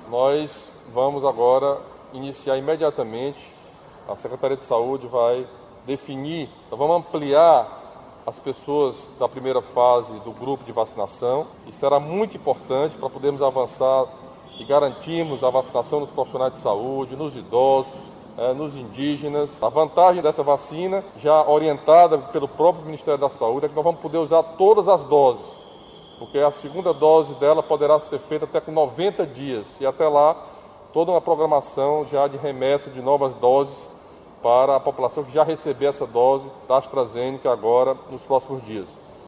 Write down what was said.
nós vamos agora iniciar imediatamente, a Secretaria de Saúde vai definir, nós vamos ampliar as pessoas da primeira fase do grupo de vacinação. Isso será muito importante para podermos avançar e garantirmos a vacinação dos profissionais de saúde, nos idosos, nos indígenas. A vantagem dessa vacina, já orientada pelo próprio Ministério da Saúde, é que nós vamos poder usar todas as doses, porque a segunda dose dela poderá ser feita até com 90 dias, e até lá toda uma programação já de remessa de novas doses para a população que já receber essa dose da AstraZeneca agora nos próximos dias.